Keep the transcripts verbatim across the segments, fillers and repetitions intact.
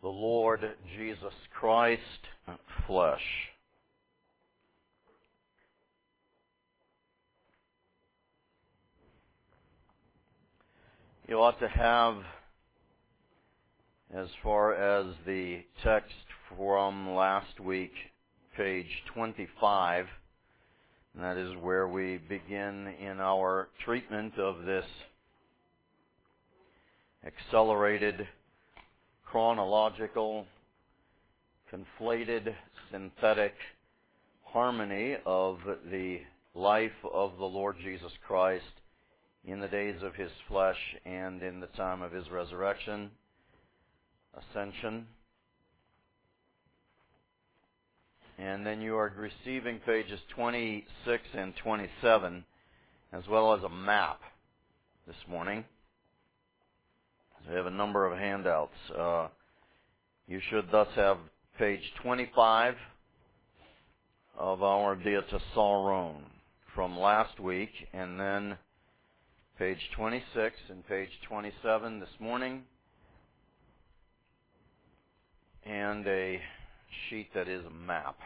the Lord Jesus Christ, flesh. You ought to have, as far as the text from last week, page twenty-five, and that is where we begin in our treatment of this accelerated, chronological, conflated, synthetic harmony of the life of the Lord Jesus Christ in the days of His flesh and in the time of His resurrection, ascension. And then you are receiving pages twenty-six and twenty-seven, as well as a map this morning. So we have a number of handouts. Uh, you should thus have page twenty-five of our Diatessaron from last week, and then page twenty-six and page twenty-seven this morning, and a sheet that is a map.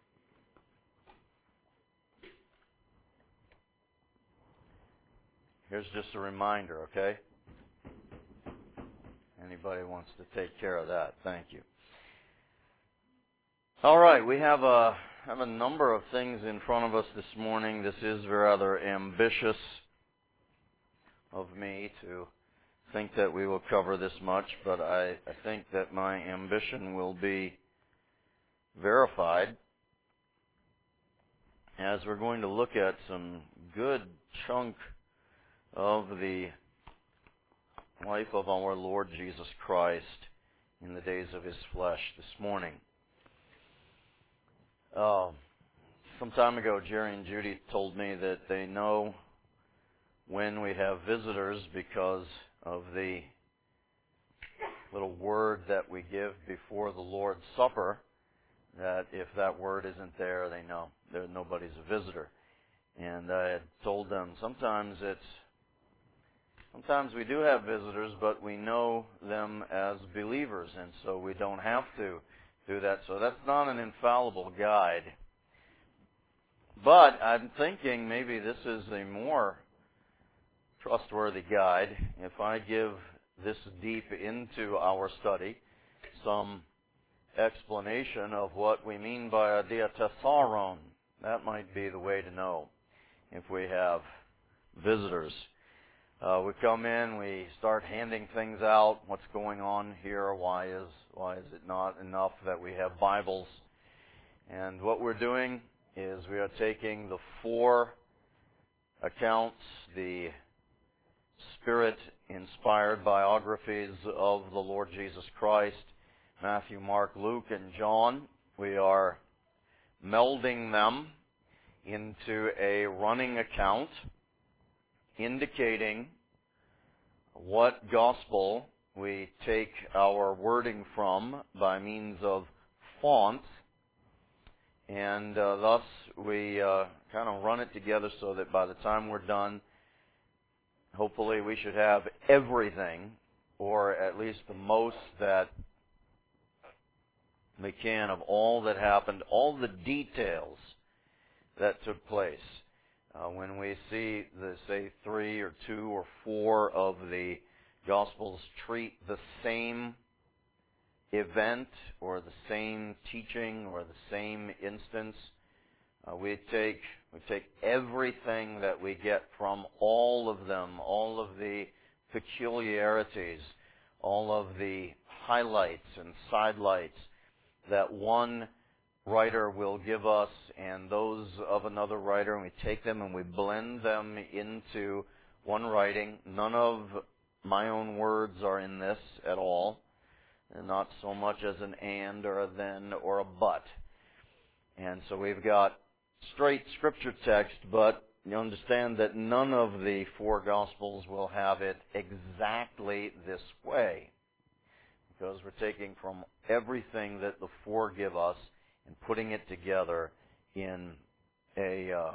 Here's just a reminder, okay? Anybody wants to take care of that? Thank you. All right, we have a have a number of things in front of us this morning. This is rather ambitious of me to think that we will cover this much, but I, I think that my ambition will be verified as we're going to look at some good chunk of the life of our Lord Jesus Christ in the days of His flesh this morning. Uh, some time ago, Jerry and Judy told me that they know when we have visitors because of the little word that we give before the Lord's Supper, that if that word isn't there, they know that nobody's a visitor. And I had told them sometimes it's Sometimes we do have visitors, but we know them as believers, and so we don't have to do that. So that's not an infallible guide. But I'm thinking maybe this is a more trustworthy guide if I give this deep into our study some explanation of what we mean by a diatessaron. That might be the way to know if we have visitors. Uh, we come in, we start handing things out. What's going on here? Why is why is it not enough that we have Bibles? And what we're doing is we are taking the four accounts, the Spirit-inspired biographies of the Lord Jesus Christ, Matthew, Mark, Luke, and John. We are melding them into a running account, indicating what gospel we take our wording from by means of fonts, and uh, thus we uh, kind of run it together so that by the time we're done, hopefully we should have everything, or at least the most that we can of all that happened, all the details that took place. Uh, when we see the, say, three or two or four of the Gospels treat the same event or the same teaching or the same instance, uh, we take we take everything that we get from all of them, all of the peculiarities, all of the highlights and sidelights that one writer will give us and those of another writer, and we take them and we blend them into one writing. None of my own words are in this at all, and not so much as an and or a then or a but. And so we've got straight scripture text, but you understand that none of the four Gospels will have it exactly this way, because we're taking from everything that the four give us and putting it together in a uh,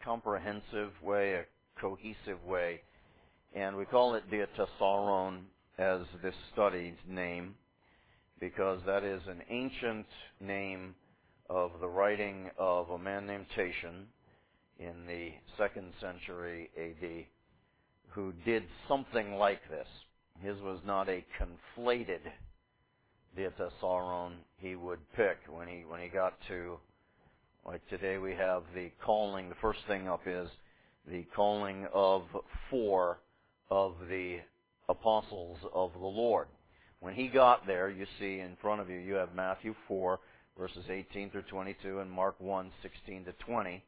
comprehensive way, a cohesive way. And we call it diatessaron, as this study's name because that is an ancient name of the writing of a man named Tatian in the second century A D who did something like this. His was not a conflated diatessaron. He would pick when he when he got to, like today we have the calling. The first thing up is the calling of four of the apostles of the Lord. When he got there, you see in front of you, you have Matthew four, verses eighteen through twenty-two, and Mark one, sixteen to twenty.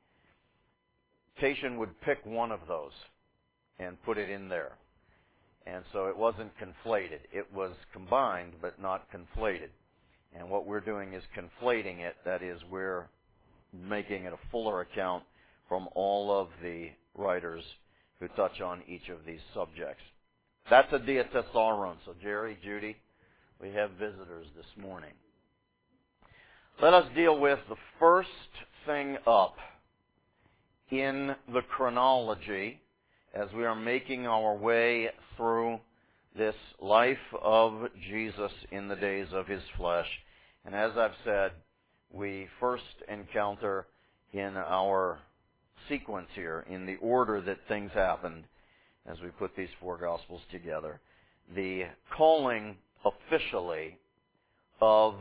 Tatian would pick one of those and put it in there. And so it wasn't conflated. It was combined, but not conflated. And what we're doing is conflating it. That is, we're making it a fuller account from all of the writers who touch on each of these subjects. That's a diatessaron. So Jerry, Judy, we have visitors this morning. Let us deal with the first thing up in the chronology as we are making our way through this life of Jesus in the days of His flesh. And as I've said, we first encounter in our sequence here, in the order that things happened, as we put these four Gospels together, the calling officially of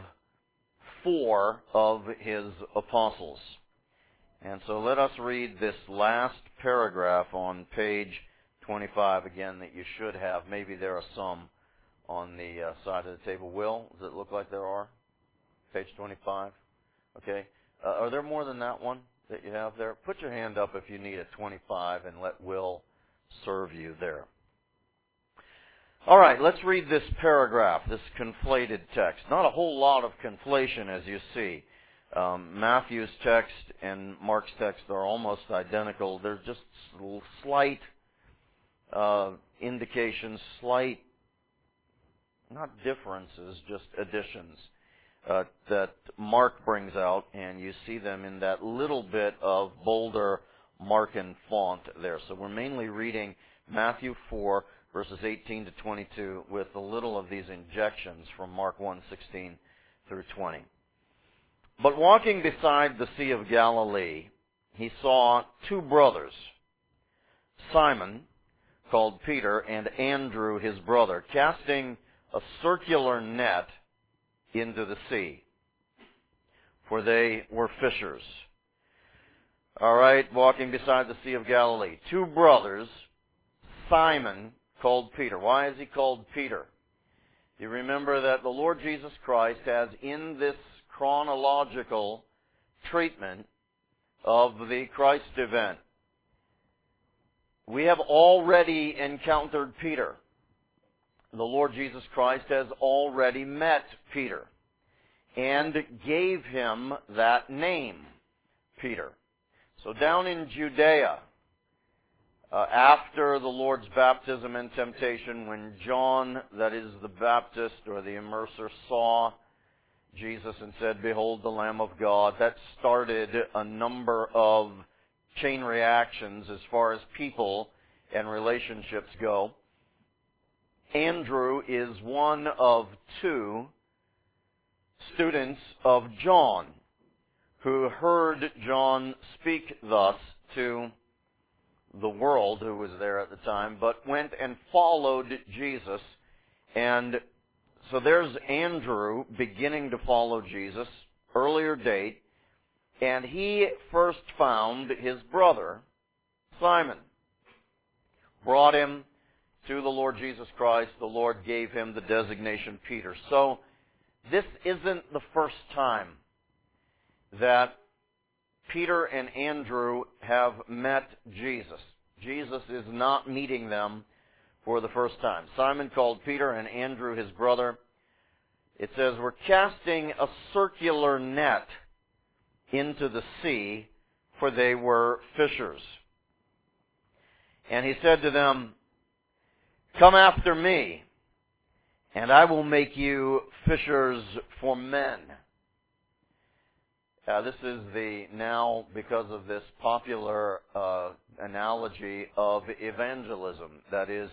four of His apostles. And so let us read this last paragraph on page twenty-five again that you should have. Maybe there are some on the uh, side of the table. Will, does it look like there are? Page twenty-five? Okay. Uh, are there more than that one that you have there? Put your hand up if you need a twenty-five and let Will serve you there. All right, let's read this paragraph, this conflated text. Not a whole lot of conflation, as you see. Um, Matthew's text and Mark's text are almost identical. There's just slight uh, indications, slight, not differences, just additions uh, that Mark brings out, and you see them in that little bit of bolder Markan font there. So we're mainly reading Matthew four, verses eighteen to twenty-two, with a little of these injections from Mark one, sixteen through twenty. But walking beside the Sea of Galilee, he saw two brothers, Simon, called Peter, and Andrew, his brother, casting a circular net into the sea, for they were fishers. All right, walking beside the Sea of Galilee. Two brothers, Simon, called Peter. Why is he called Peter? You remember that the Lord Jesus Christ has, in this chronological treatment of the Christ event, we have already encountered Peter. The Lord Jesus Christ has already met Peter and gave him that name, Peter. So down in Judea, uh, after the Lord's baptism and temptation, when John, that is the Baptist or the immerser, saw Jesus and said, "Behold the Lamb of God," that started a number of chain reactions as far as people and relationships go. Andrew is one of two students of John who heard John speak thus to the world who was there at the time, but went and followed Jesus. And so there's Andrew beginning to follow Jesus, earlier date, and he first found his brother, Simon, brought him to the Lord Jesus Christ. The Lord gave him the designation Peter. So this isn't the first time that Peter and Andrew have met Jesus. Jesus is not meeting them for the first time. Simon called Peter and Andrew his brother. It says, "We're casting a circular net into the sea, for they were fishers. And he said to them, 'Come after me, and I will make you fishers for men.'" Uh, this is the, now, because of this popular uh, analogy of evangelism. That is,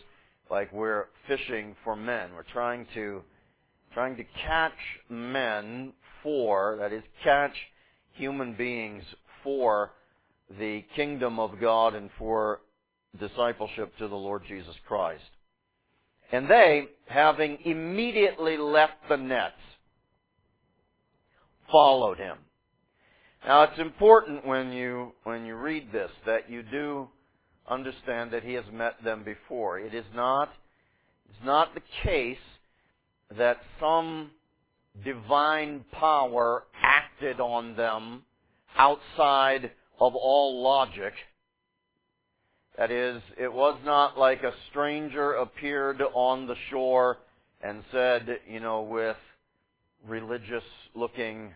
like we're fishing for men. We're trying to trying to catch men for, that is, catch human beings for the kingdom of God and for discipleship to the Lord Jesus Christ. And they, having immediately left the nets, followed him. Now it's important when you when you read this that you do understand that he has met them before. It is not it's not the case that some divine power acted on them outside of all logic. That is, it was not like a stranger appeared on the shore and said, you know, with religious-looking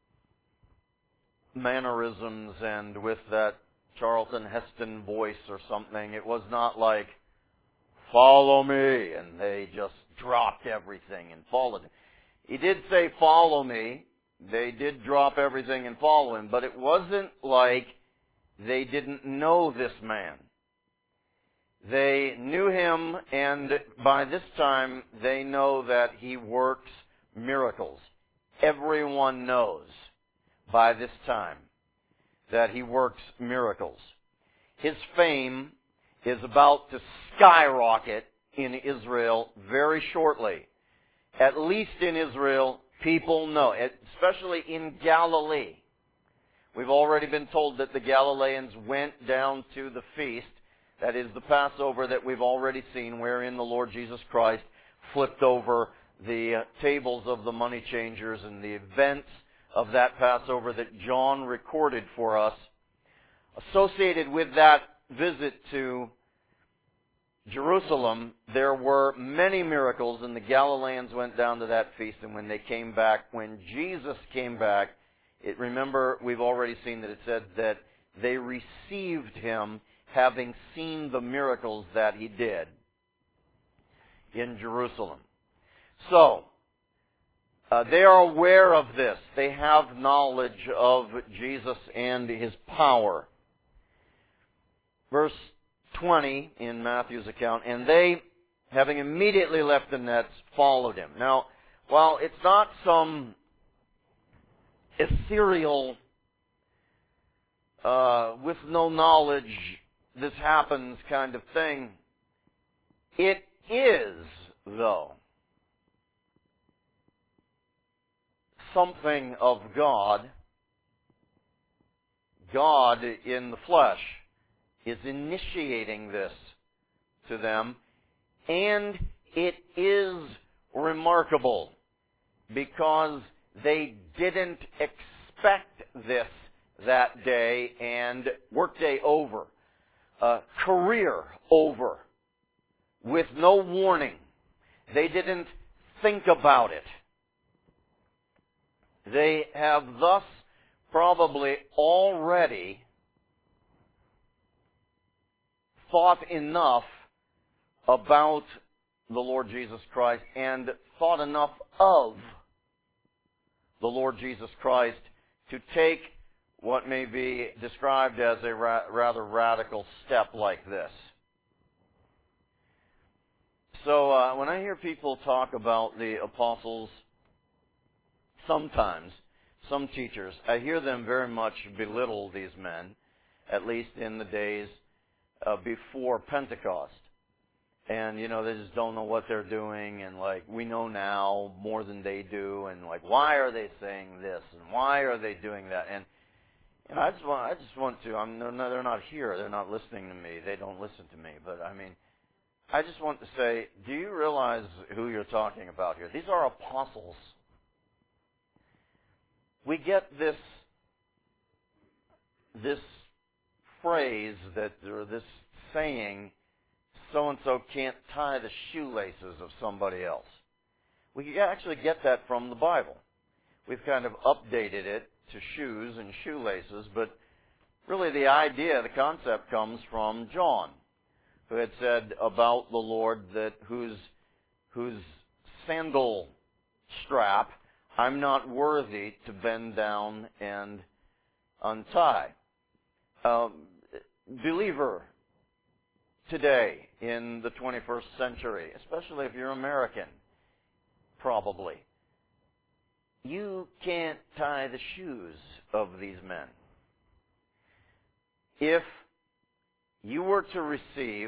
mannerisms and with that Charlton Heston voice or something. It was not like, follow me, and they just dropped everything and followed him. He did say, follow me. They did drop everything and follow him, but it wasn't like they didn't know this man. They knew him, and by this time, they know that he works miracles. Everyone knows by this time that he works miracles. His fame is about to skyrocket in Israel very shortly. At least in Israel, people know, especially in Galilee. We've already been told that the Galileans went down to the feast. That is the Passover that we've already seen, wherein the Lord Jesus Christ flipped over the uh, tables of the money changers, and the events of that Passover that John recorded for us. Associated with that visit to Jerusalem, there were many miracles, and the Galileans went down to that feast, and when they came back, when Jesus came back, it, remember, we've already seen that it said that they received him having seen the miracles that he did in Jerusalem. So, uh, they are aware of this. They have knowledge of Jesus and his power. Verse twenty in Matthew's account, and they, having immediately left the nets, followed him. Now, while it's not some ethereal, uh, with no knowledge, this happens kind of thing, it is, though, something of God. God in the flesh is initiating this to them, and it is remarkable because they didn't expect this that day, and workday over, uh, career over, with no warning. They didn't think about it. They have thus probably already thought enough about the Lord Jesus Christ and thought enough of the Lord Jesus Christ to take what may be described as a ra- rather radical step like this. So uh, when I hear people talk about the apostles, sometimes, some teachers, I hear them very much belittle these men, at least in the days uh, before Pentecost. And, you know, they just don't know what they're doing, and, like, we know now more than they do, and, like, why are they saying this, and why are they doing that? And, and I just want, I just want to, I'm, no, no, they're not here, they're not listening to me, they don't listen to me, but, I mean, I just want to say, do you realize who you're talking about here? These are apostles. We get this, this phrase that, or this saying, so-and-so can't tie the shoelaces of somebody else. We actually get that from the Bible. We've kind of updated it to shoes and shoelaces, but really the idea, the concept comes from John, who had said about the Lord that whose, whose sandal strap I'm not worthy to bend down and untie. Um, believer, today in the twenty-first century, especially if you're American, probably, you can't tie the shoes of these men. If you were to receive,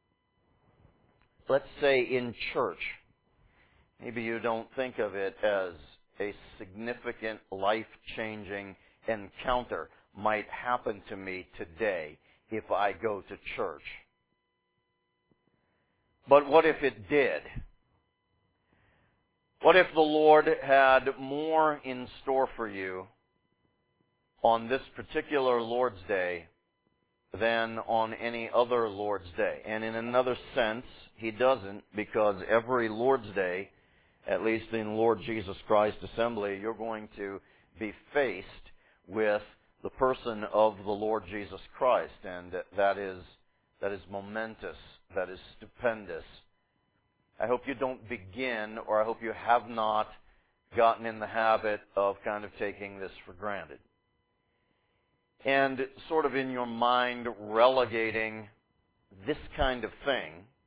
let's say in church, maybe you don't think of it as a significant life-changing encounter might happen to me today if I go to church. But what if it did? What if the Lord had more in store for you on this particular Lord's Day than on any other Lord's Day? And in another sense, He doesn't, because every Lord's Day, at least in Lord Jesus Christ Assembly, you're going to be faced with the person of the Lord Jesus Christ, and that is that is momentous, that is stupendous. I hope you don't begin, or I hope you have not gotten in the habit of kind of taking this for granted. And sort of in your mind relegating this kind of thing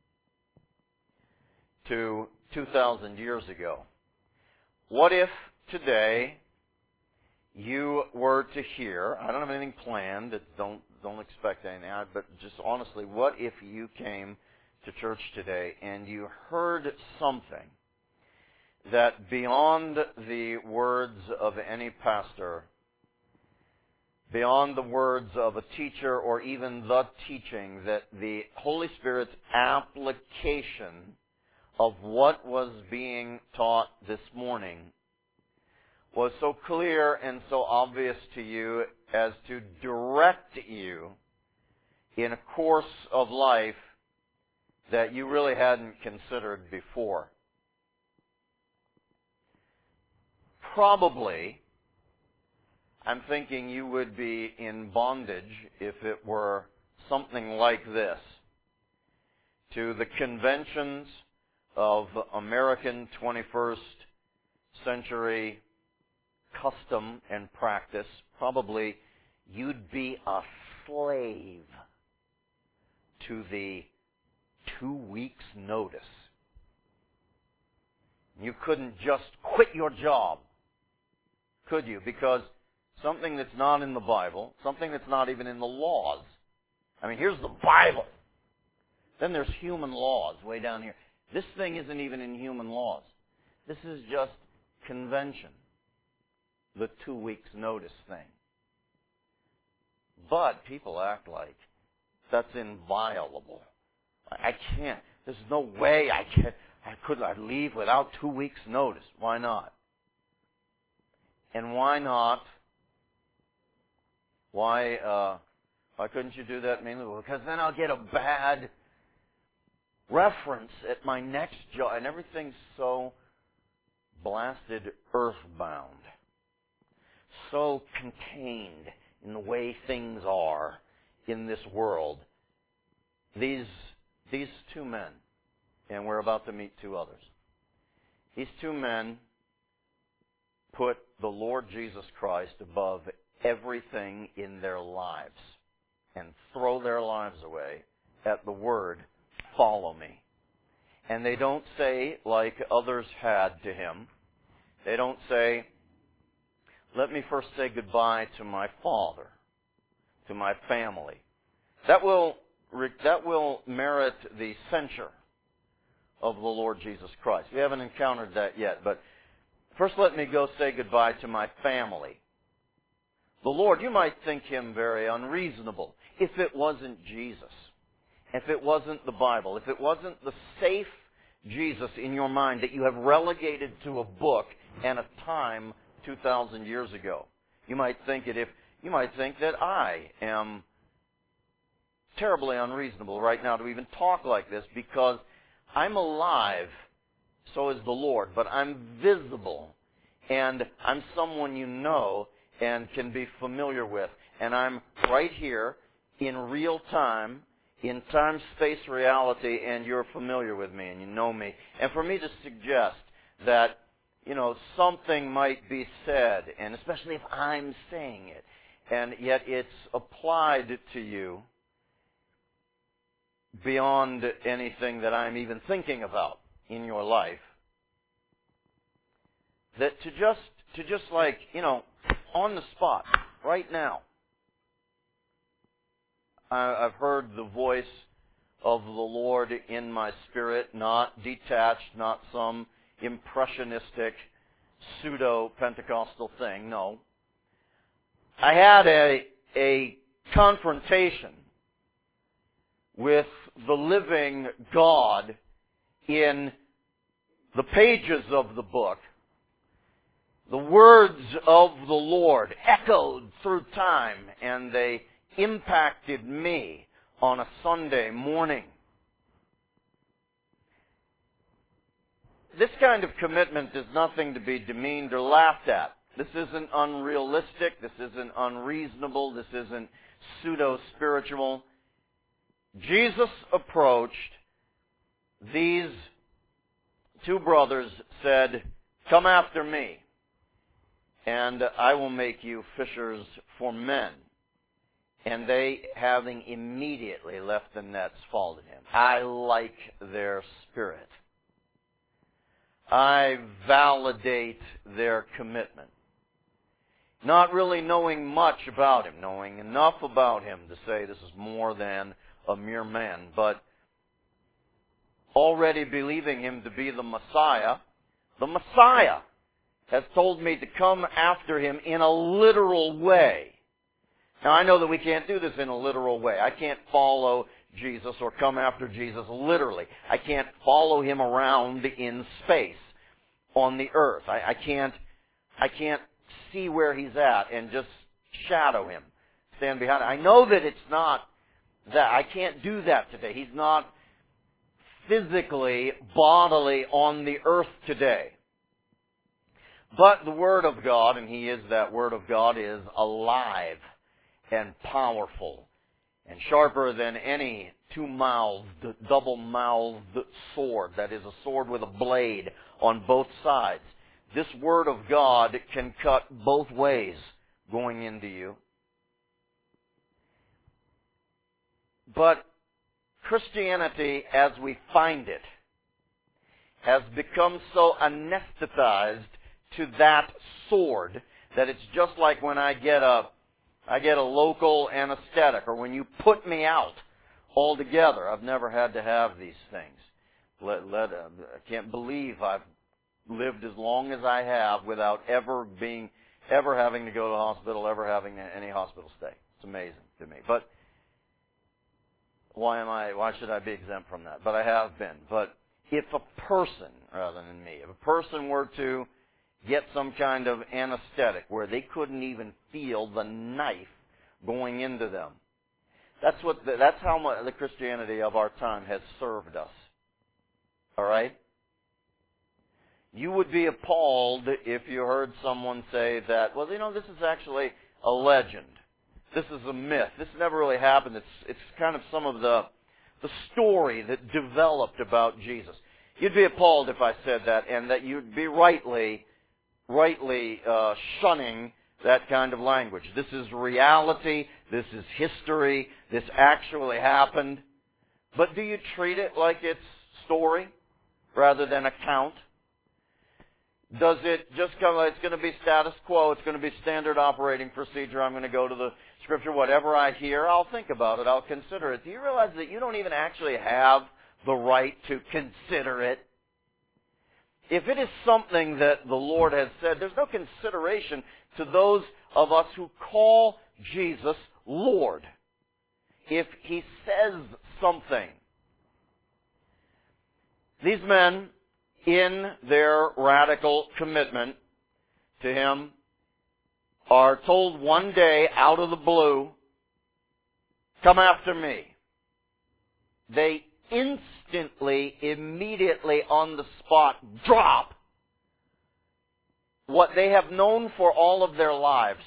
to two thousand years ago. What if today you were to hear, I don't have anything planned, don't don't expect anything, but just honestly, what if you came to church today and you heard something that beyond the words of any pastor, beyond the words of a teacher or even the teaching, that the Holy Spirit's application of what was being taught this morning was so clear and so obvious to you as to direct you in a course of life that you really hadn't considered before? Probably, I'm thinking you would be in bondage if it were something like this, to the conventions of American twenty-first century custom and practice. Probably you'd be a slave to the two weeks notice. You couldn't just quit your job, could you? Because something that's not in the Bible, something that's not even in the laws. I mean, here's the Bible. Then there's human laws way down here. This thing isn't even in human laws. This is just convention. The two weeks notice thing. But people act like that's inviolable. I can't. There's no way I can. I could. I leave without two weeks notice. Why not? And why not? Why? Uh, why couldn't you do that? Mainly because then I'll get a bad reference at my next job, and everything's so blasted earthbound, so contained in the way things are in this world. These these two men, and we're about to meet two others. These two men put the Lord Jesus Christ above everything in their lives and throw their lives away at the word, "Follow me." And they don't say, like others had to him, they don't say, "Let me first say goodbye to my father, to my family." That will that will merit the censure of the Lord Jesus Christ. We haven't encountered that yet, but first let me go say goodbye to my family. The Lord, you might think him very unreasonable if it wasn't Jesus, if it wasn't the Bible, if it wasn't the safe Jesus in your mind that you have relegated to a book and a time two thousand years ago. You might think it if you might think that I am terribly unreasonable right now to even talk like this because I'm alive, so is the Lord, but I'm visible and I'm someone you know and can be familiar with, and I'm right here in real time, in time, space, reality, and you're familiar with me and you know me. And for me to suggest that, you know, something might be said, and especially if I'm saying it, and yet it's applied to you, beyond anything that I'm even thinking about in your life. That to just, to just like, you know, on the spot, right now, I've heard the voice of the Lord in my spirit, not detached, not some impressionistic, pseudo-Pentecostal thing, no. I had a, a confrontation with the living God in the pages of the book. The words of the Lord echoed through time, and they impacted me on a Sunday morning. This kind of commitment is nothing to be demeaned or laughed at. This isn't unrealistic. This isn't unreasonable. This isn't pseudo-spiritual. Jesus approached these two brothers, said, "Come after me, and I will make you fishers for men." And they, having immediately left the nets, followed him. I like their spirit. I validate their commitment. Not really knowing much about him, knowing enough about him to say this is more than a mere man, but already believing him to be the Messiah. The Messiah has told me to come after him in a literal way. Now, I know that we can't do this in a literal way. I can't follow Jesus or come after Jesus literally. I can't follow him around in space on the earth. I, I can't, I can't see where he's at and just shadow him, stand behind him. I know that it's not that. I can't do that today. He's not physically, bodily on the earth today. But the Word of God, and He is that Word of God, is alive and powerful and sharper than any two-mouthed, double-mouthed sword. That is, a sword with a blade on both sides. This Word of God can cut both ways going into you. But Christianity, as we find it, has become so anesthetized to that sword that it's just like when I get a I get a local anesthetic, or when you put me out altogether. I've never had to have these things. Let, let, uh, I can't believe I've lived as long as I have without ever being, ever having to go to the hospital, ever having any hospital stay. It's amazing to me. But why am I? Why should I be exempt from that? But I have been. But if a person, rather than me, if a person were to get some kind of anesthetic where they couldn't even feel the knife going into them, that's what. The, that's how much the Christianity of our time has served us. All right. You would be appalled if you heard someone say that, well, you know, this is actually a legend. This is a myth. This never really happened. It's it's kind of some of the the story that developed about Jesus. You'd be appalled if I said that, and that you'd be rightly, rightly uh, shunning that kind of language. This is reality. This is history. This actually happened. But do you treat it like it's story rather than account? Does it just come, it's going to be status quo, it's going to be standard operating procedure, I'm going to go to the Scripture, whatever I hear, I'll think about it, I'll consider it. Do you realize that you don't even actually have the right to consider it? If it is something that the Lord has said, there's no consideration to those of us who call Jesus Lord. If He says something. These men, in their radical commitment to Him, are told one day out of the blue, come after me. They instantly, immediately on the spot, drop what they have known for all of their lives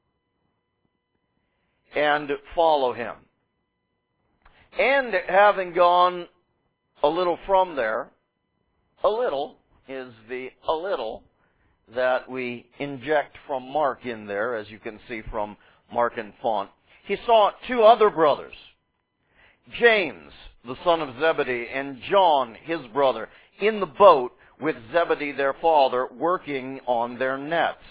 and follow Him. And having gone a little from there, a little is the a little that we inject from Mark in there, as you can see from Mark and font. He saw two other brothers, James, the son of Zebedee, and John, his brother, in the boat with Zebedee their father, working on their nets.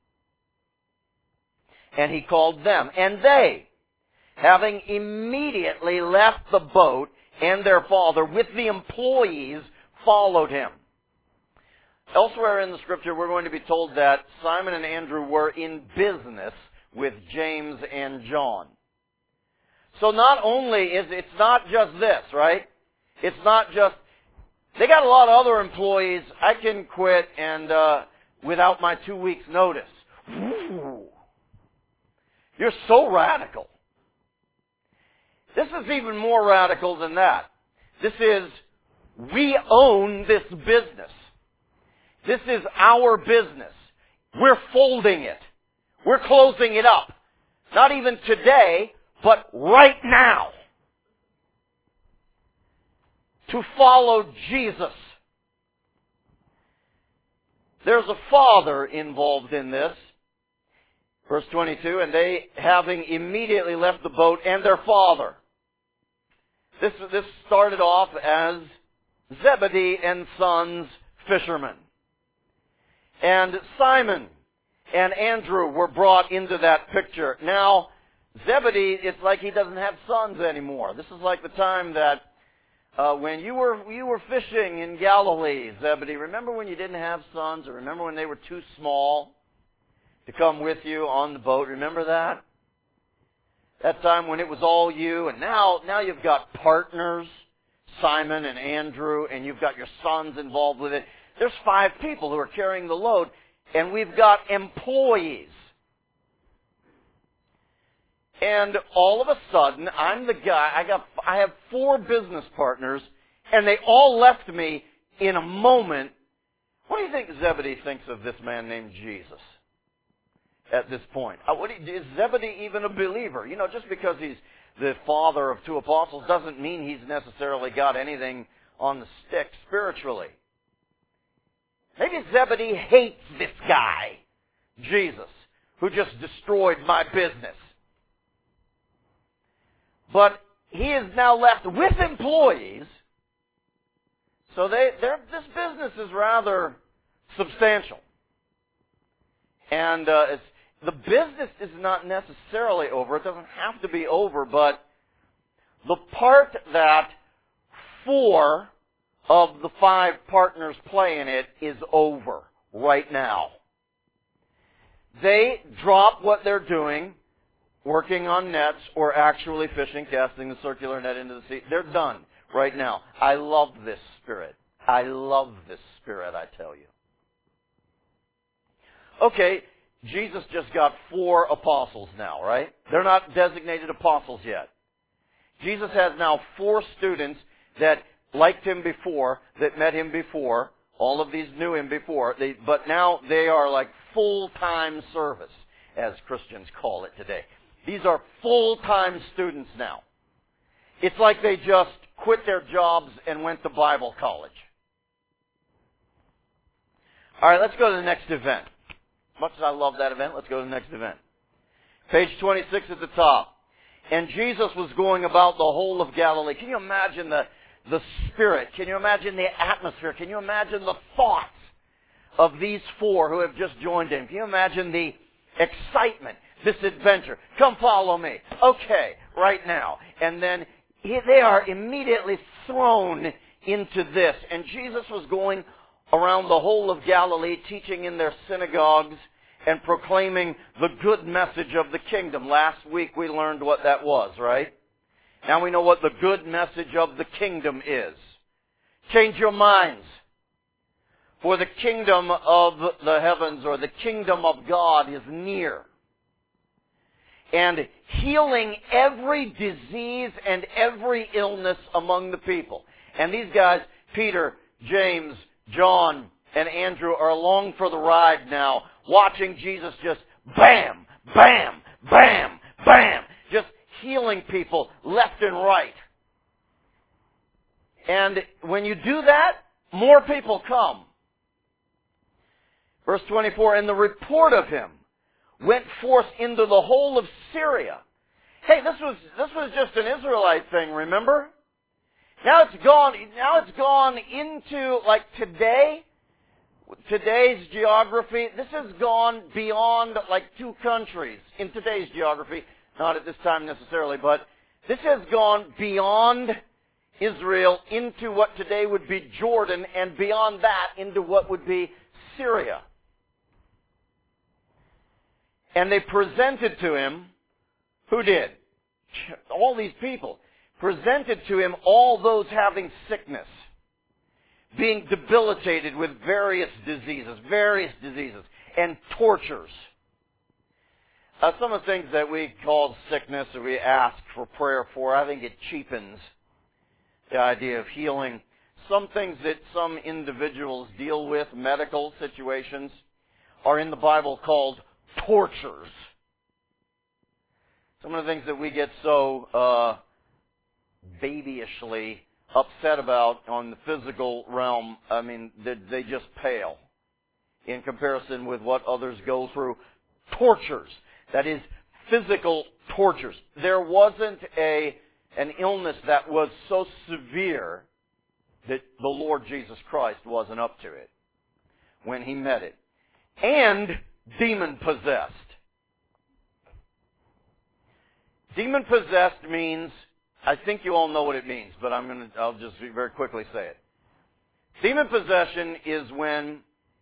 And he called them, and they, having immediately left the boat and their father with the employees, followed him. Elsewhere in the scripture, we're going to be told that Simon and Andrew were in business with James and John. So not only is it's not just this, right? It's not just, they got a lot of other employees, I can quit and uh, without my two weeks notice. Ooh. You're so radical. This is even more radical than that. This is, we own this business. This is our business. We're folding it. We're closing it up. Not even today, but right now. To follow Jesus. There's a father involved in this. Verse twenty-two, and they, having immediately left the boat and their father. This, this started off as Zebedee and Sons fishermen. And Simon and Andrew were brought into that picture. Now, Zebedee, it's like he doesn't have sons anymore. This is like the time that uh, when you were you were fishing in Galilee, Zebedee. Remember when you didn't have sons, or remember when they were too small to come with you on the boat? Remember that? That time when it was all you, and now now you've got partners, Simon and Andrew, and you've got your sons involved with it. There's five people who are carrying the load, and we've got employees. And all of a sudden, I'm the guy, I got, I have four business partners, and they all left me in a moment. What do you think Zebedee thinks of this man named Jesus at this point? Uh, what do you, is Zebedee even a believer? You know, just because he's the father of two apostles doesn't mean he's necessarily got anything on the stick spiritually. Maybe Zebedee hates this guy, Jesus, who just destroyed my business. But he is now left with employees, so they, this business is rather substantial. And uh, it's, the business is not necessarily over. It doesn't have to be over, but the part that four of the five partners play in it is over right now. They drop what they're doing, working on nets or actually fishing, casting the circular net into the sea. They're done right now. I love this spirit. I love this spirit, I tell you. Okay, Jesus just got four apostles now, right? They're not designated apostles yet. Jesus has now four students that liked him before, that met him before. All of these knew him before, they, but now they are like full-time service, as Christians call it today. These are full-time students now. It's like they just quit their jobs and went to Bible college. All right, let's go to the next event. As much as I love that event, let's go to the next event. Page twenty-six at the top. And Jesus was going about the whole of Galilee. Can you imagine the, the spirit? Can you imagine the atmosphere? Can you imagine the thoughts of these four who have just joined him? Can you imagine the excitement, this adventure? Come follow me. Okay, right now. And then he, they are immediately thrown into this. And Jesus was going around the whole of Galilee, teaching in their synagogues and proclaiming the good message of the kingdom. Last week we learned what that was, right? Now we know what the good message of the kingdom is. Change your minds. For the kingdom of the heavens, or the kingdom of God, is near. And healing every disease and every illness among the people. And these guys, Peter, James, John, and Andrew, are along for the ride now, watching Jesus just bam, bam, bam, bam, just healing people left and right. And when you do that, more people come. Verse twenty-four, and the report of him went forth into the whole of Syria. Hey, this was, this was just an Israelite thing, remember? Now it's gone, now it's gone into, like today, today's geography, this has gone beyond like two countries in today's geography, not at this time necessarily, but this has gone beyond Israel into what today would be Jordan, and beyond that into what would be Syria. And they presented to him, who did? All these people. Presented to him all those having sickness, being debilitated with various diseases, various diseases, and tortures. Uh, some of the things that we call sickness or we ask for prayer for, I think it cheapens the idea of healing. Some things that some individuals deal with, medical situations, are in the Bible called tortures. Some of the things that we get so uh, babyishly upset about on the physical realm, I mean, they, they just pale in comparison with what others go through. Tortures. That is, physical tortures. There wasn't a an illness that was so severe that the Lord Jesus Christ wasn't up to it when He met it. And demon-possessed. Demon-possessed means, I think you all know what it means, but I'm going to, I'll just very quickly say it. Demon possession is when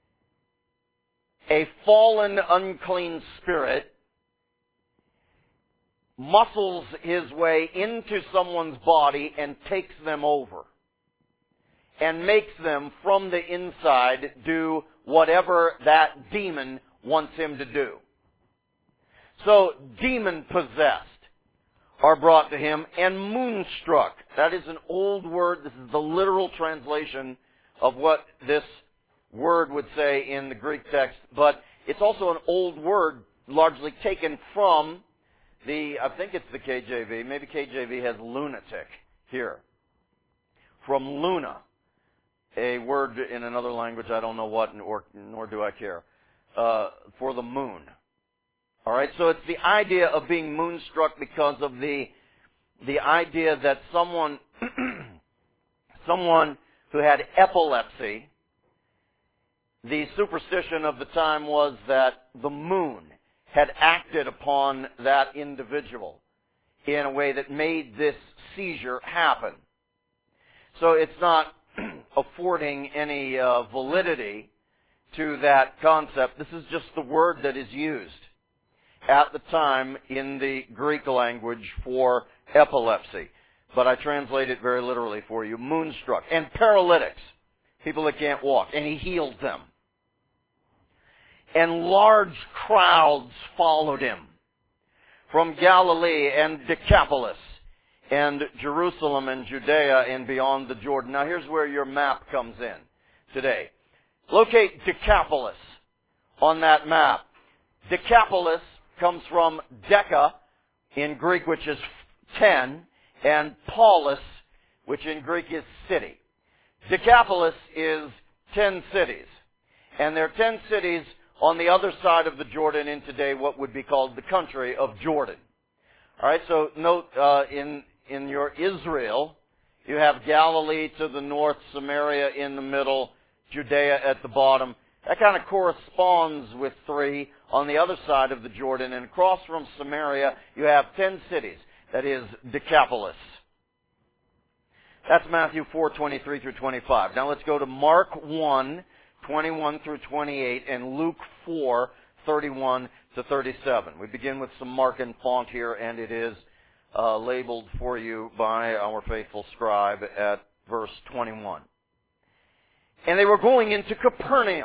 a fallen, unclean spirit muscles his way into someone's body and takes them over and makes them from the inside do whatever that demon wants him to do. So, demon-possessed are brought to him, and moonstruck. That is an old word. This is the literal translation of what this word would say in the Greek text, but it's also an old word largely taken from the, I think it's the K J V, maybe K J V has lunatic here. From luna, a word in another language, I don't know what, nor, nor do I care, uh, for the moon. All right, so it's the idea of being moonstruck because of the the idea that someone someone who had epilepsy, the superstition of the time was that the moon had acted upon that individual in a way that made this seizure happen. So it's not affording any uh, validity to that concept. This is just the word that is used at the time in the Greek language for epilepsy. But I translate it very literally for you. Moonstruck. And paralytics. People that can't walk. And He healed them. And large crowds followed Him from Galilee and Decapolis and Jerusalem and Judea and beyond the Jordan. Now here's where your map comes in today. Locate Decapolis on that map. Decapolis comes from Deca in Greek, which is ten, and Polis, which in Greek is city. Decapolis is ten cities. And there are ten cities on the other side of the Jordan in today what would be called the country of Jordan. All right, so note uh, in in your Israel, you have Galilee to the north, Samaria in the middle, Judea at the bottom. That kind of corresponds with three on the other side of the Jordan. And across from Samaria, you have ten cities. That is Decapolis. That's Matthew four, twenty-three through twenty-five. Now let's go to Mark one, twenty-one through twenty-eight, and Luke four, thirty-one to thirty-seven. We begin with some Markan font here, and it is uh, labeled for you by our faithful scribe at verse twenty-one. And they were going into Capernaum,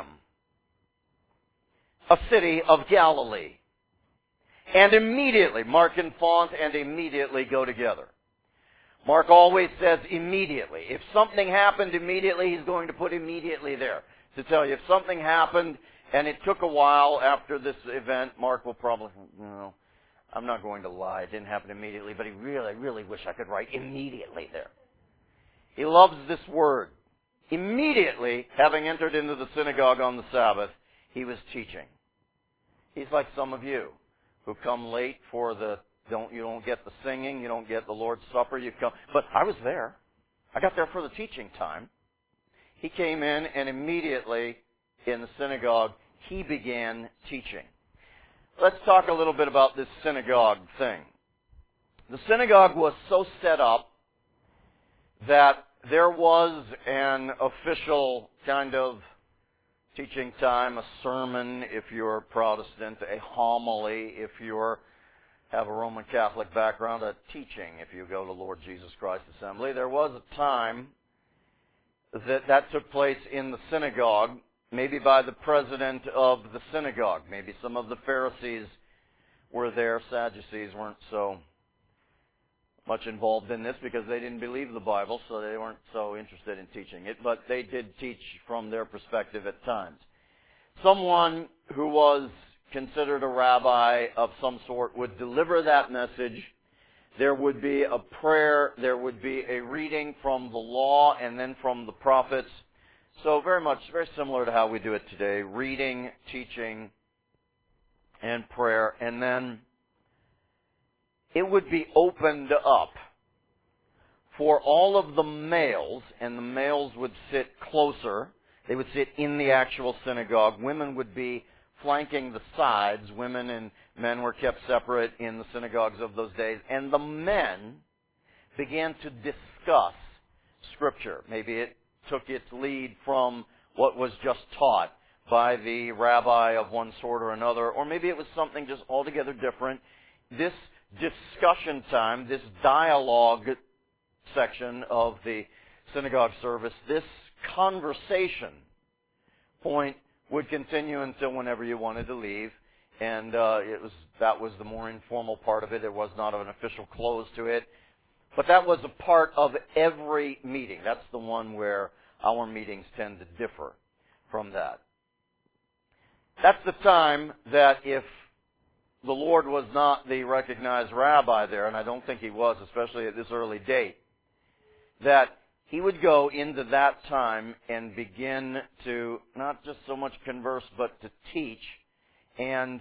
a city of Galilee. And immediately, Markan font and immediately go together. Mark always says immediately. If something happened immediately, he's going to put immediately there to tell you. If something happened and it took a while after this event, Mark will probably, you know, I'm not going to lie, it didn't happen immediately, but he really, really wish I could write immediately there. He loves this word. Immediately, having entered into the synagogue on the Sabbath, he was teaching. He's like some of you who come late for the, don't you don't get the singing, you don't get the Lord's Supper, you come, but I was there. I got there for the teaching time. He came in, and immediately in the synagogue, he began teaching. Let's talk a little bit about this synagogue thing. The synagogue was so set up that there was an official kind of teaching time, a sermon if you're Protestant, a homily if you're have a Roman Catholic background, a teaching if you go to Lord Jesus Christ Assembly. There was a time that that took place in the synagogue, maybe by the president of the synagogue. Maybe some of the Pharisees were there. Sadducees weren't so much involved in this because they didn't believe the Bible, so they weren't so interested in teaching it, but they did teach from their perspective at times. Someone who was considered a rabbi of some sort would deliver that message. There would be a prayer, there would be a reading from the law and then from the prophets. So very much, very similar to how we do it today, reading, teaching, and prayer, and then it would be opened up for all of the males, and the males would sit closer. They would sit in the actual synagogue. Women would be flanking the sides. Women and men were kept separate in the synagogues of those days. And the men began to discuss Scripture. Maybe it took its lead from what was just taught by the rabbi of one sort or another, or maybe it was something just altogether different. This discussion time, this dialogue section of the synagogue service, this conversation point would continue until whenever you wanted to leave, and uh, it was that was the more informal part of it. There was not an official close to it, but that was a part of every meeting. That's the one where our meetings tend to differ from that. That's the time that if the Lord was not the recognized rabbi there, and I don't think he was, especially at this early date, that he would go into that time and begin to not just so much converse, but to teach. And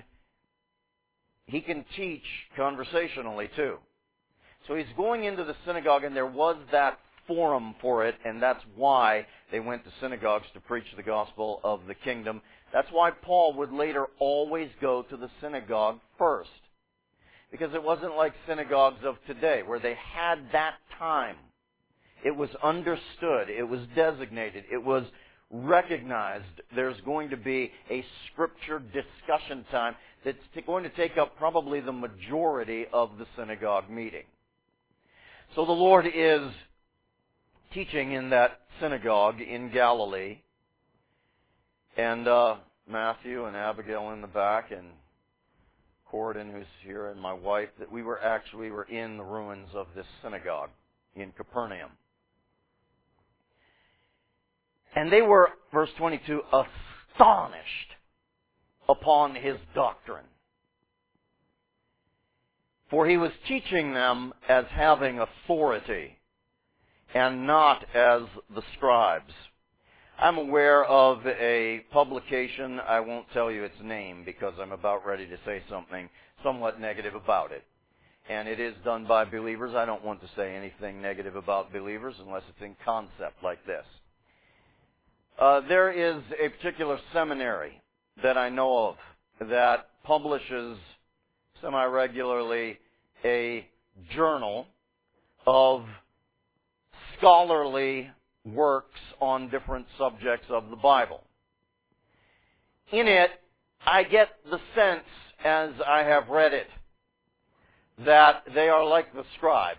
he can teach conversationally too. So he's going into the synagogue, and there was that forum for it, and that's why they went to synagogues to preach the gospel of the kingdom. That's why Paul would later always go to the synagogue first. Because it wasn't like synagogues of today, where they had that time. It was understood. It was designated. It was recognized. There's going to be a Scripture discussion time that's going to take up probably the majority of the synagogue meeting. So the Lord is teaching in that synagogue in Galilee. And uh, Matthew and Abigail in the back, and Corden, who's here, and my wife, that we were actually we were in the ruins of this synagogue in Capernaum. And they were, verse twenty-two, astonished upon his doctrine. For he was teaching them as having authority, and not as the scribes. I'm aware of a publication, I won't tell you its name because I'm about ready to say something somewhat negative about it. And it is done by believers. I don't want to say anything negative about believers unless it's in concept like this. Uh, there is a particular seminary that I know of that publishes semi-regularly a journal of scholarly works on different subjects of the Bible. In it, I get the sense, as I have read it, that they are like the scribes.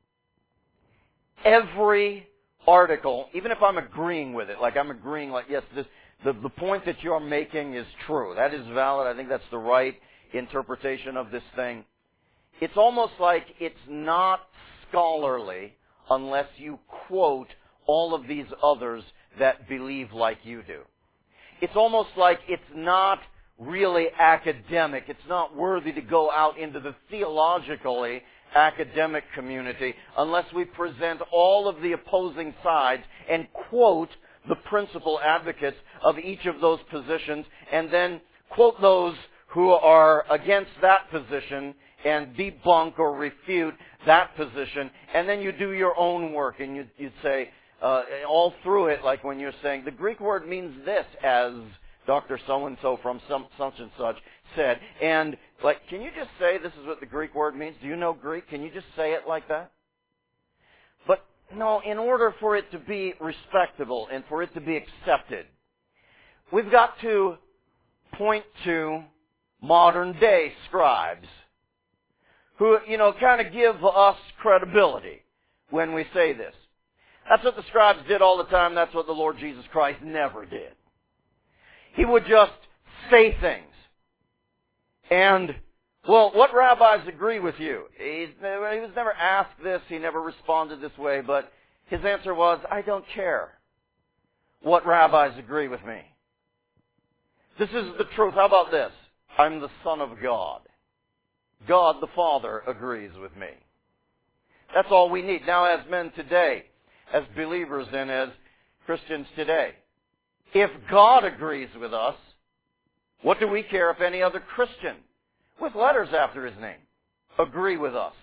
Every article, even if I'm agreeing with it, like I'm agreeing, like, yes, this, the, the point that you're making is true. That is valid. I think that's the right interpretation of this thing. It's almost like it's not scholarly unless you quote all of these others that believe like you do. It's almost like it's not really academic. It's not worthy to go out into the theologically academic community unless we present all of the opposing sides and quote the principal advocates of each of those positions, and then quote those who are against that position and debunk or refute that position, and then you do your own work, and you, you'd say, uh, all through it, like when you're saying, the Greek word means this, as Doctor So-and-so from some, such and such said, and, like, can you just say this is what the Greek word means? Do you know Greek? Can you just say it like that? But, no, in order for it to be respectable and for it to be accepted, we've got to point to modern-day scribes who, you know, kind of give us credibility when we say this. That's what the scribes did all the time. That's what the Lord Jesus Christ never did. He would just say things. And, well, what rabbis agree with you? He's, he was never asked this. He never responded this way. But his answer was, I don't care what rabbis agree with me. This is the truth. How about this? I'm the Son of God. God the Father agrees with me. That's all we need. Now, as men today, as believers and as Christians today, if God agrees with us, what do we care if any other Christian with letters after his name agree with us?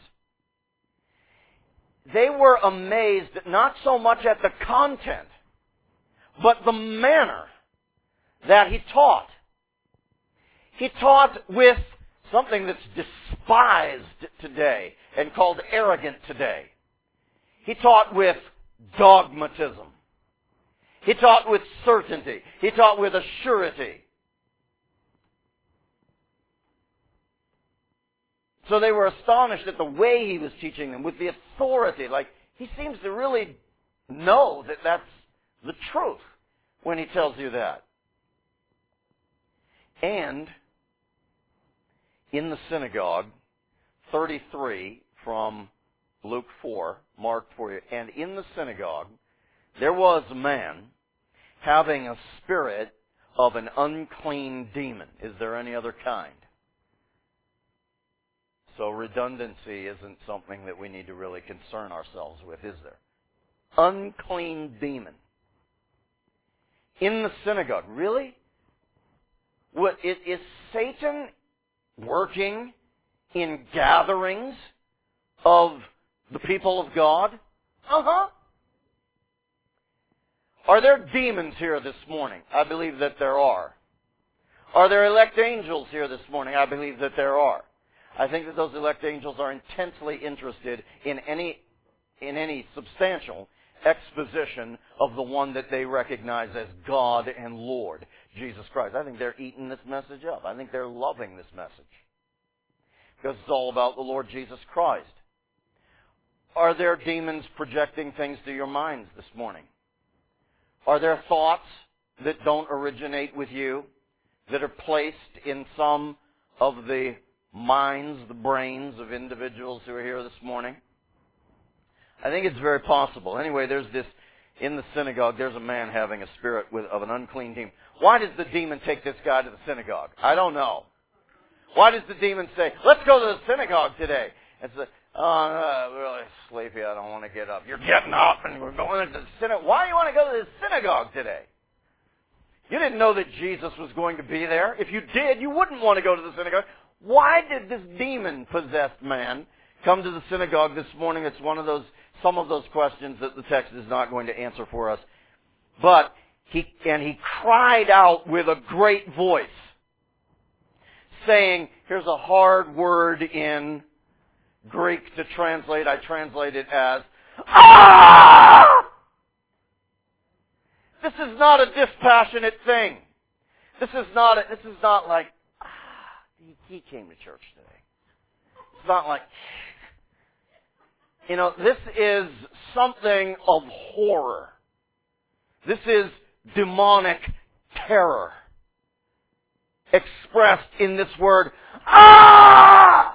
They were amazed not so much at the content, but the manner that he taught. He taught with something that's despised today and called arrogant today. He taught with dogmatism. He taught with certainty. He taught with a surety. So they were astonished at the way he was teaching them, with the authority. Like, he seems to really know that that's the truth when he tells you that. And in the synagogue, thirty-three from Luke four, marked for you. And in the synagogue, there was a man having a spirit of an unclean demon. Is there any other kind? So redundancy isn't something that we need to really concern ourselves with, is there? Unclean demon. In the synagogue. Really? What, is, is Satan working in gatherings of the people of God? Uh-huh. Are there demons here this morning? I believe that there are. Are there elect angels here this morning? I believe that there are. I think that those elect angels are intensely interested in any, in any substantial exposition of the one that they recognize as God and Lord, Jesus Christ. I think they're eating this message up. I think they're loving this message. Because it's all about the Lord Jesus Christ. Are there demons projecting things to your minds this morning? Are there thoughts that don't originate with you, that are placed in some of the minds, the brains of individuals who are here this morning? I think it's very possible. Anyway, there's this, in the synagogue, there's a man having a spirit with, of an unclean demon. Why does the demon take this guy to the synagogue? I don't know. Why does the demon say, let's go to the synagogue today? And say, oh, I'm really sleepy, I don't want to get up. You're getting up and we're going to the synagogue. Why do you want to go to the synagogue today? You didn't know that Jesus was going to be there. If you did, you wouldn't want to go to the synagogue. Why did this demon-possessed man come to the synagogue this morning? It's one of those, some of those questions that the text is not going to answer for us. But he, and he cried out with a great voice, saying, here's a hard word in Greek to translate. I translate it as, ah! This is not a dispassionate thing. This is not, a, this is not like, ah, he, he came to church today. It's not like, you know, this is something of horror. This is demonic terror expressed in this word, ah!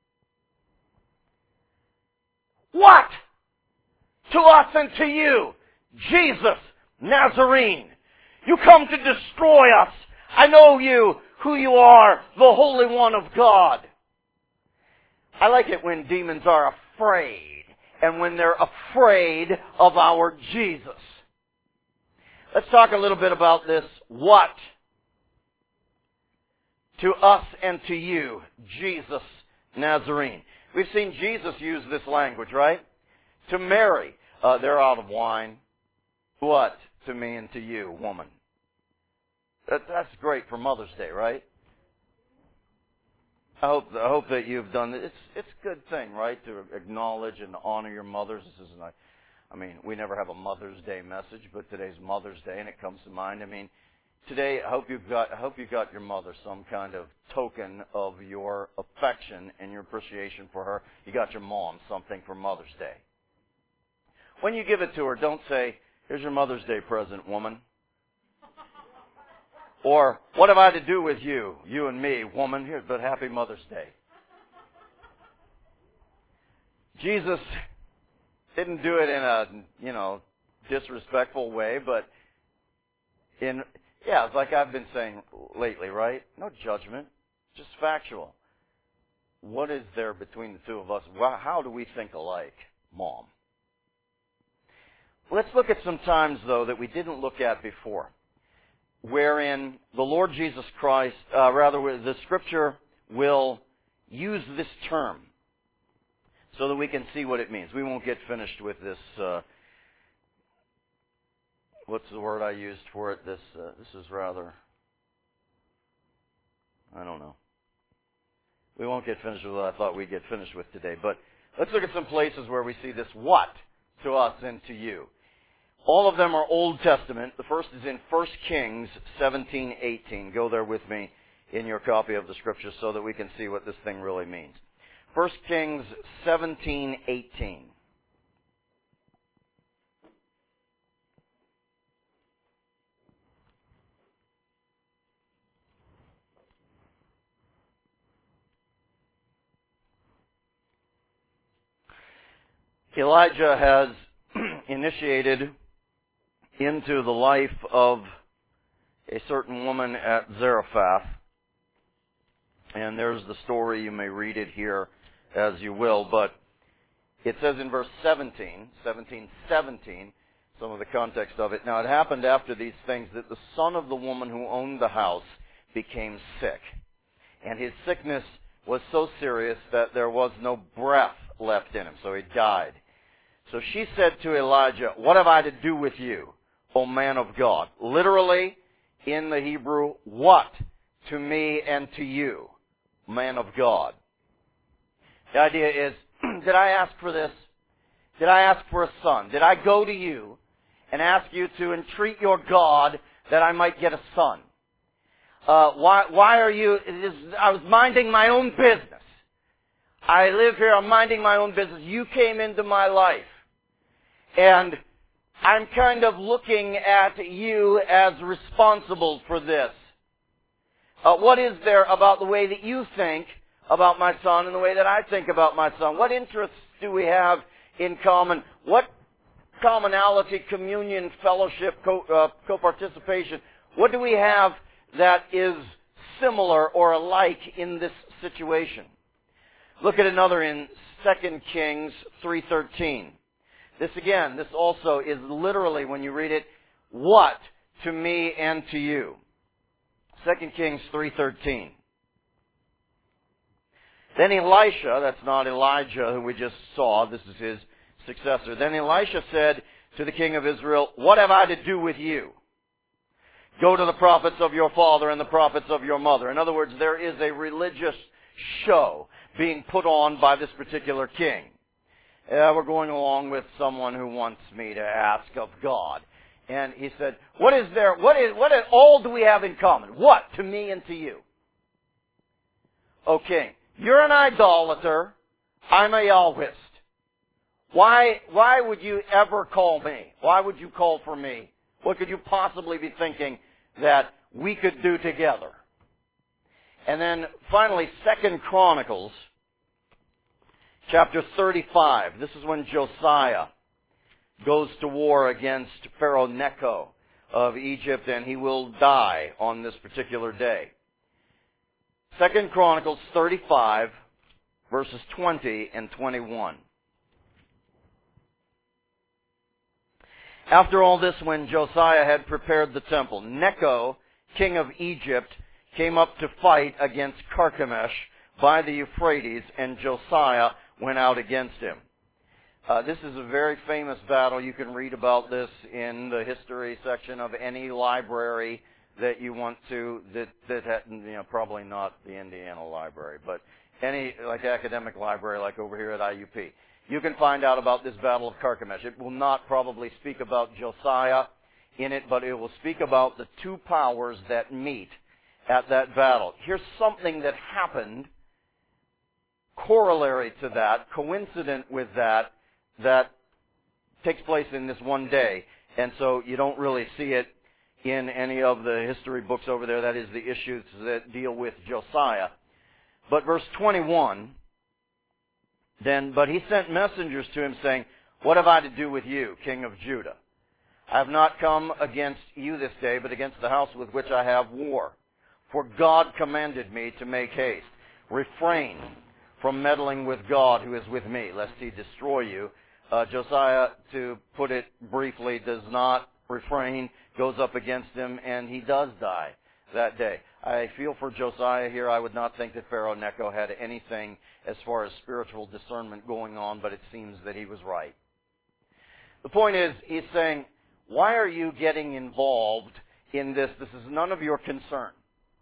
What? To us and to you, Jesus Nazarene. You come to destroy us. I know you, who you are, the Holy One of God. I like it when demons are afraid, and when they're afraid of our Jesus. Let's talk a little bit about this what to us and to you, Jesus Nazarene. We've seen Jesus use this language, right? To Mary, uh, they're out of wine. What? To me and to you, woman. That, that's great for Mother's Day, right? I hope I hope that you've done it. It's it's a good thing, right, to acknowledge and honor your mothers. This isn't a, I mean, we never have a Mother's Day message, but today's Mother's Day, and it comes to mind. I mean, today I hope you've got I hope you got your mother some kind of token of your affection and your appreciation for her. You got your mom something for Mother's Day. When you give it to her, don't say, "Here's your Mother's Day present, woman." Or, "What have I to do with you, you and me, woman? Here, but happy Mother's Day." Jesus didn't do it in a, you know, disrespectful way, but in, yeah, it's like I've been saying lately, right? No judgment, just factual. What is there between the two of us? How do we think alike, Mom? Let's look at some times, though, that we didn't look at before, wherein the Lord Jesus Christ, uh, rather, the Scripture will use this term so that we can see what it means. We won't get finished with this, uh, what's the word I used for it? This, uh, this is rather, I don't know. We won't get finished with what I thought we'd get finished with today. But let's look at some places where we see this what to us and to you. All of them are Old Testament. The first is in First Kings seventeen eighteen. Go there with me in your copy of the Scriptures so that we can see what this thing really means. First Kings seventeen eighteen. Elijah has initiated into the life of a certain woman at Zarephath. And there's the story. You may read it here as you will. But it says in verse seventeen, seventeen, seventeen, some of the context of it. Now it happened after these things that the son of the woman who owned the house became sick. And his sickness was so serious that there was no breath left in him. So he died. So she said to Elijah, "What have I to do with you, O man of God?" Literally, in the Hebrew, what to me and to you, man of God? The idea is, did I ask for this? Did I ask for a son? Did I go to you and ask you to entreat your God that I might get a son? Uh, why, why are you, it is, I was minding my own business. I live here, I'm minding my own business. You came into my life. And I'm kind of looking at you as responsible for this. Uh, what is there about the way that you think about my son and the way that I think about my son? What interests do we have in common? What commonality, communion, fellowship, co- uh, co-participation? What do we have that is similar or alike in this situation? Look at another in Second Kings three thirteen. This again, this also is literally, when you read it, what to me and to you. Second Kings three thirteen. Then Elisha, that's not Elijah who we just saw, this is his successor. Then Elisha said to the king of Israel, "What have I to do with you? Go to the prophets of your father and the prophets of your mother." In other words, there is a religious show being put on by this particular king. Yeah, we're going along with someone who wants me to ask of God. And he said, what is there, what is, what is, all do we have in common? What to me and to you? O king, you're an idolater. I'm a Yahwist. Why, why would you ever call me? Why would you call for me? What could you possibly be thinking that we could do together? And then finally, Second Chronicles, chapter thirty-five. This is when Josiah goes to war against Pharaoh Necho of Egypt, and he will die on this particular day. Second Chronicles thirty-five, verses twenty and twenty-one. After all this, when Josiah had prepared the temple, Necho, king of Egypt, came up to fight against Carchemish by the Euphrates, and Josiah went out against him. Uh, this is a very famous battle. You can read about this in the history section of any library that you want to, that, that had, you know, probably not the Indiana Library, but any, like, academic library like over here at I U P. You can find out about this battle of Carchemish. It will not probably speak about Josiah in it, but it will speak about the two powers that meet at that battle. Here's something that happened corollary to that, coincident with that, that takes place in this one day. And so you don't really see it in any of the history books over there. That is the issues that deal with Josiah. But verse twenty-one, then, but he sent messengers to him saying, "What have I to do with you, king of Judah? I have not come against you this day, but against the house with which I have war. For God commanded me to make haste. Refrain from meddling with God who is with me, lest he destroy you." Uh, Josiah, to put it briefly, does not refrain, goes up against him, and he does die that day. I feel for Josiah here. I would not think that Pharaoh Necho had anything as far as spiritual discernment going on, but it seems that he was right. The point is, he's saying, why are you getting involved in this? This is none of your concern.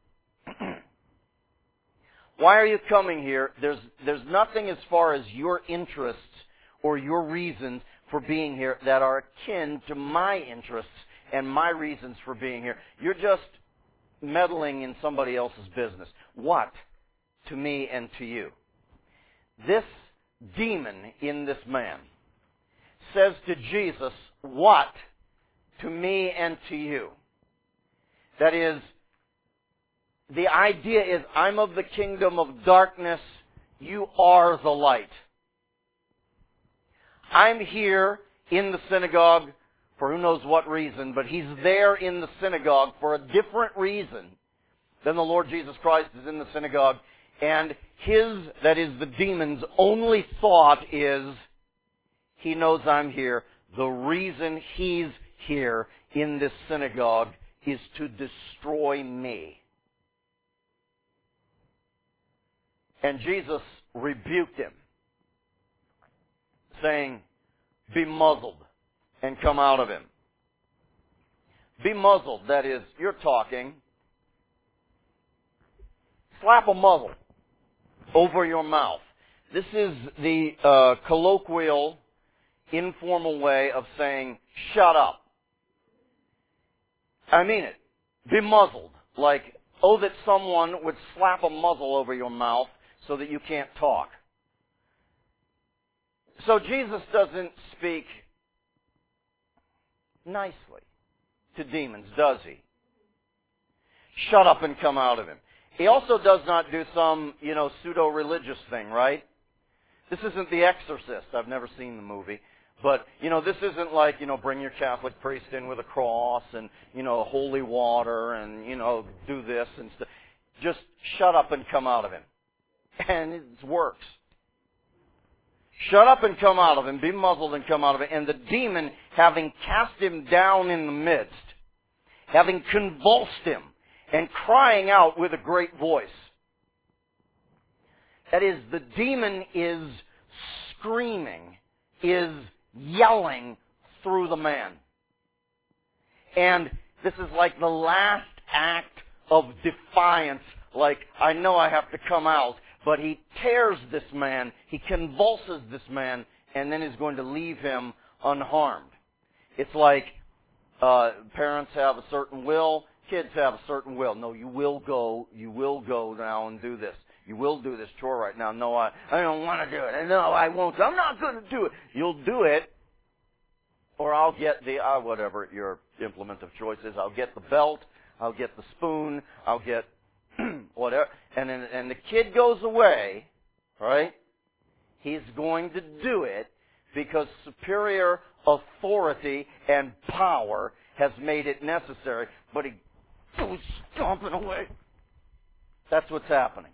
Why are you coming here? There's, there's nothing as far as your interests or your reasons for being here that are akin to my interests and my reasons for being here. You're just meddling in somebody else's business. What? To me and to you. This demon in this man says to Jesus, what? To me and to you. That is, the idea is, I'm of the kingdom of darkness, you are the light. I'm here in the synagogue for who knows what reason, but he's there in the synagogue for a different reason than the Lord Jesus Christ is in the synagogue. And his, that is the demon's, only thought is, he knows I'm here. The reason he's here in this synagogue is to destroy me. And Jesus rebuked him, saying, be muzzled and come out of him. Be muzzled, that is, you're talking. Slap a muzzle over your mouth. This is the uh, colloquial, informal way of saying, shut up. I mean it. Be muzzled. Like, oh, that someone would slap a muzzle over your mouth so that you can't talk. So Jesus doesn't speak nicely to demons, does he? Shut up and come out of him. He also does not do some, you know, pseudo-religious thing, right? This isn't The Exorcist. I've never seen the movie. But, you know, this isn't like, you know, bring your Catholic priest in with a cross and, you know, holy water and, you know, do this and stuff. Just shut up and come out of him. And it works. Shut up and come out of him. Be muzzled and come out of it. And the demon, having cast him down in the midst, having convulsed him, and crying out with a great voice. That is, the demon is screaming, is yelling through the man. And this is like the last act of defiance. Like, I know I have to come out. But he tears this man, he convulses this man, and then is going to leave him unharmed. It's like uh, parents have a certain will, kids have a certain will. No, you will go, you will go now and do this. You will do this chore right now. No, I, I don't want to do it. No, I won't. I'm not going to do it. You'll do it, or I'll get the, uh, whatever your implement of choice is. I'll get the belt, I'll get the spoon, I'll get whatever, and then, and the kid goes away, right? He's going to do it because superior authority and power has made it necessary, but he goes stomping away. That's what's happening.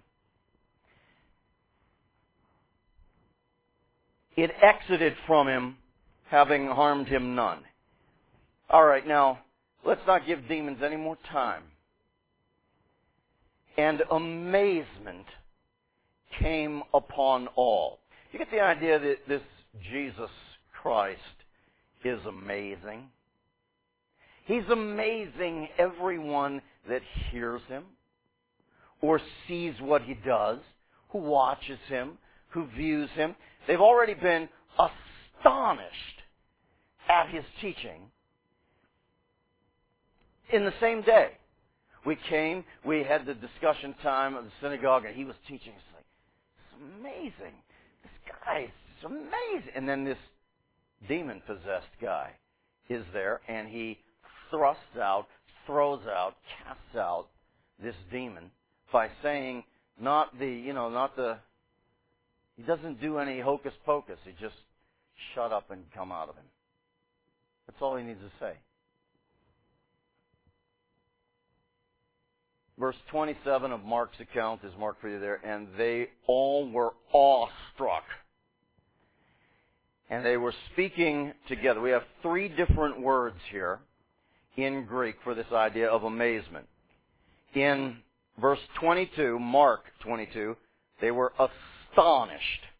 It exited from him, having harmed him none. All right, now, let's not give demons any more time. and amazement came upon all. You get the idea that this Jesus Christ is amazing? He's amazing everyone that hears him or sees what he does, who watches him, who views him. They've already been astonished at his teaching in the same day. We came, we had the discussion time of the synagogue, and he was teaching. It's like, it's amazing. This guy is amazing. And then this demon-possessed guy is there, and he thrusts out, throws out, casts out this demon by saying, not the, you know, not the, he doesn't do any hocus pocus. He just shut up and come out of him. That's all he needs to say. Verse twenty-seven of Mark's account is marked for you there. And they all were awestruck. And they were speaking together. We have three different words here in Greek for this idea of amazement. In verse twenty-two, Mark twenty-two, they were astonished.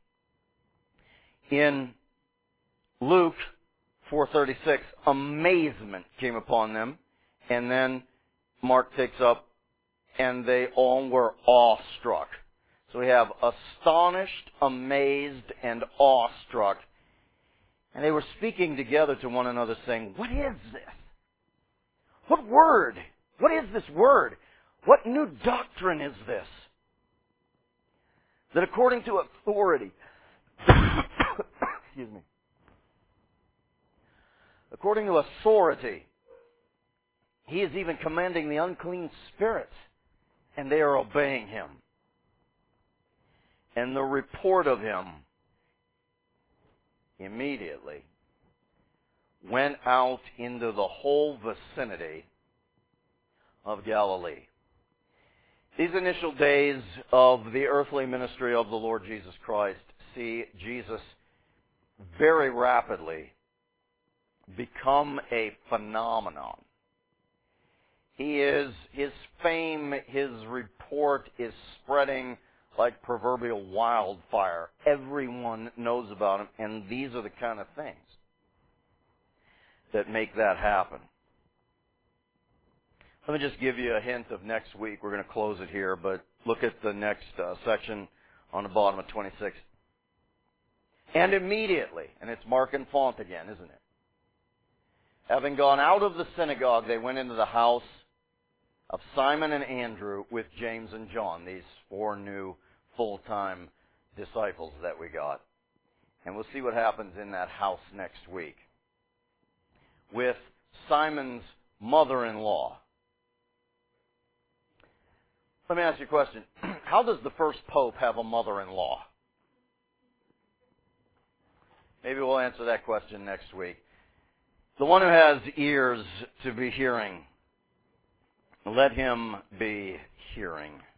In Luke four thirty-six, amazement came upon them. And then Mark takes up, and they all were awestruck. So we have astonished, amazed, and awestruck. And they were speaking together to one another, saying, what is this? What word? What is this word? What new doctrine is this? That according to authority, excuse me, according to authority, he is even commanding the unclean spirits, and they are obeying him. And the report of him immediately went out into the whole vicinity of Galilee. These initial days of the earthly ministry of the Lord Jesus Christ see Jesus very rapidly become a phenomenon. He is, his fame, his report is spreading like proverbial wildfire. Everyone knows about him, and these are the kind of things that make that happen. Let me just give you a hint of next week. We're going to close it here, but look at the next uh, section on the bottom of twenty-six. And immediately, and it's Mark and font again, isn't it? Having gone out of the synagogue, they went into the house of Simon and Andrew with James and John, these four new full-time disciples that we got. And we'll see what happens in that house next week. With Simon's mother-in-law. Let me ask you a question. How does the first pope have a mother-in-law? Maybe we'll answer that question next week. The one who has ears to be hearing, let him be hearing.